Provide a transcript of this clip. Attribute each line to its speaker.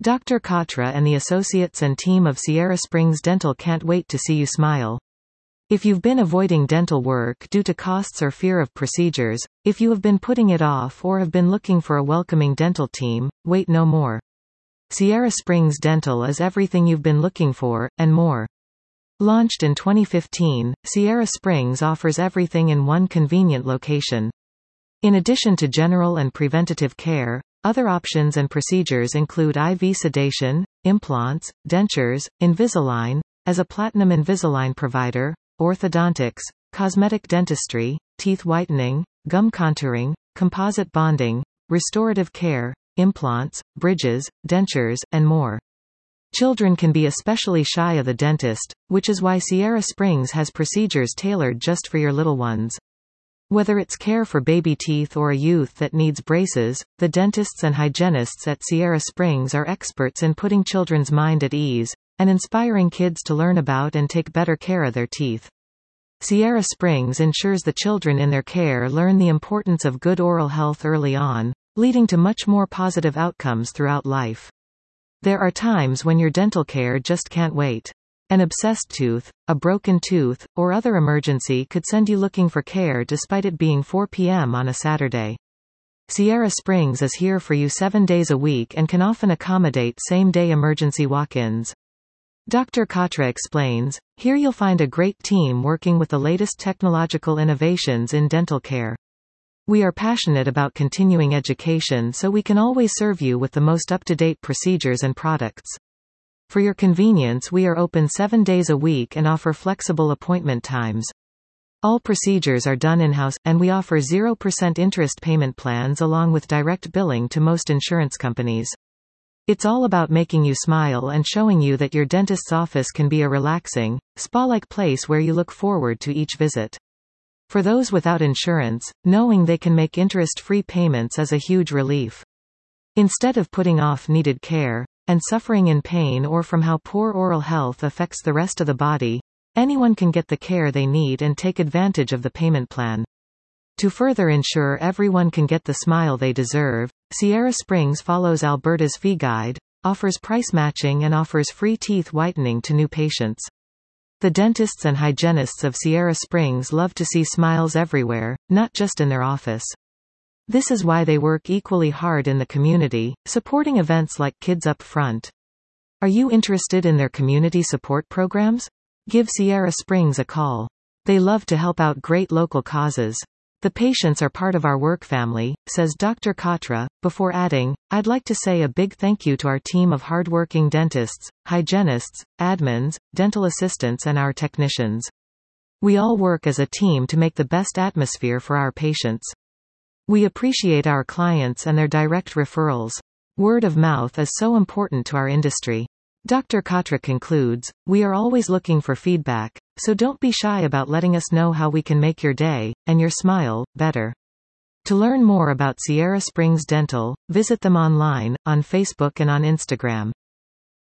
Speaker 1: Dr. Katra and the associates and team of Sierra Springs Dental can't wait to see you smile. If you've been avoiding dental work due to costs or fear of procedures, if you have been putting it off or have been looking for a welcoming dental team, wait no more. Sierra Springs Dental is everything you've been looking for, and more. Launched in 2015, Sierra Springs offers everything in one convenient location. In addition to general and preventative care, other options and procedures include IV sedation, implants, dentures, Invisalign, as a Platinum Invisalign provider, orthodontics, cosmetic dentistry, teeth whitening, gum contouring, composite bonding, restorative care, implants, bridges, dentures, and more. Children can be especially shy of the dentist, which is why Sierra Springs has procedures tailored just for your little ones. Whether it's care for baby teeth or a youth that needs braces, the dentists and hygienists at Sierra Springs are experts in putting children's mind at ease, and inspiring kids to learn about and take better care of their teeth. Sierra Springs ensures the children in their care learn the importance of good oral health early on, leading to much more positive outcomes throughout life. There are times when your dental care just can't wait. An obsessed tooth, a broken tooth, or other emergency could send you looking for care despite it being 4 p.m. on a Saturday. Sierra Springs is here for you 7 days a week and can often accommodate same-day emergency walk-ins. Dr. Katra explains, "Here you'll find a great team working with the latest technological innovations in dental care. We are passionate about continuing education so we can always serve you with the most up-to-date procedures and products. For your convenience, we are open 7 days a week and offer flexible appointment times. All procedures are done in-house, and we offer 0% interest payment plans along with direct billing to most insurance companies. It's all about making you smile and showing you that your dentist's office can be a relaxing, spa-like place where you look forward to each visit. For those without insurance, knowing they can make interest-free payments is a huge relief. Instead of putting off needed care, and suffering in pain or from how poor oral health affects the rest of the body, anyone can get the care they need and take advantage of the payment plan. To further ensure everyone can get the smile they deserve, Sierra Springs follows Alberta's fee guide, offers price matching and offers free teeth whitening to new patients. The dentists and hygienists of Sierra Springs love to see smiles everywhere, not just in their office. This is why they work equally hard in the community, supporting events like Kids Up Front. Are you interested in their community support programs? Give Sierra Springs a call. They love to help out great local causes. The patients are part of our work family, says Dr. Katra, before adding, "I'd like to say a big thank you to our team of hardworking dentists, hygienists, admins, dental assistants and our technicians. We all work as a team to make the best atmosphere for our patients. We appreciate our clients and their direct referrals. Word of mouth is so important to our industry." Dr. Katra concludes, "We are always looking for feedback, so don't be shy about letting us know how we can make your day, and your smile, better." To learn more about Sierra Springs Dental, visit them online, on Facebook and on Instagram.